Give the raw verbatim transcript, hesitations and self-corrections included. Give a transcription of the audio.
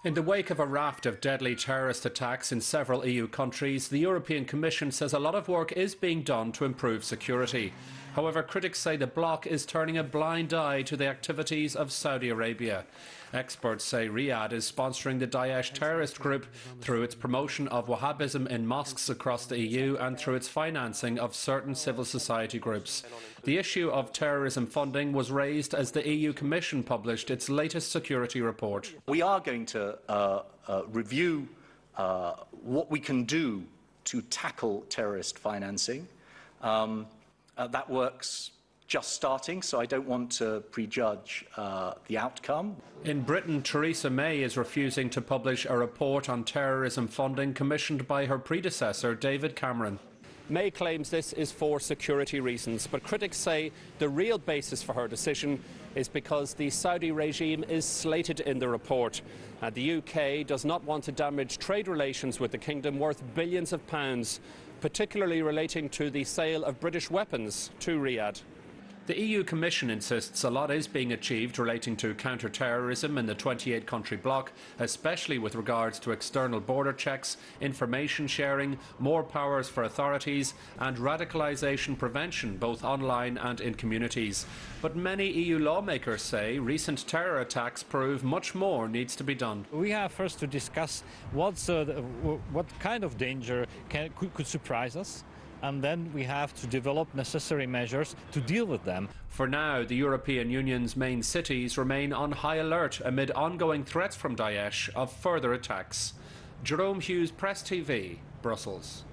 In the wake of a raft of deadly terrorist attacks in several E U countries, the European Commission says a lot of work is being done to improve security. However, critics say the bloc is turning a blind eye to the activities of Saudi Arabia. Experts say Riyadh is sponsoring the Daesh terrorist group through its promotion of Wahhabism in mosques across the E U and through its financing of certain civil society groups. The issue of terrorism funding was raised as the E U Commission published its latest security report. We are going to uh, uh, review uh, what we can do to tackle terrorist financing. Um, uh, that work's just starting, so I don't want to prejudge uh, the outcome. In Britain, Theresa May is refusing to publish a report on terrorism funding commissioned by her predecessor, David Cameron. May claims this is for security reasons, but critics say the real basis for her decision is because the Saudi regime is slated in the report. Uh, the U K does not want to damage trade relations with the kingdom worth billions of pounds, particularly relating to the sale of British weapons to Riyadh. The E U Commission insists a lot is being achieved relating to counter-terrorism in the twenty-eight country bloc, especially with regards to external border checks, information sharing, more powers for authorities and radicalisation prevention both online and in communities. But many E U lawmakers say recent terror attacks prove much more needs to be done. We have first to discuss what's, uh, the, what kind of danger can, could, could surprise us. And then we have to develop necessary measures to deal with them. For now, the European Union's main cities remain on high alert amid ongoing threats from Daesh of further attacks. Jerome Hughes, Press T V, Brussels.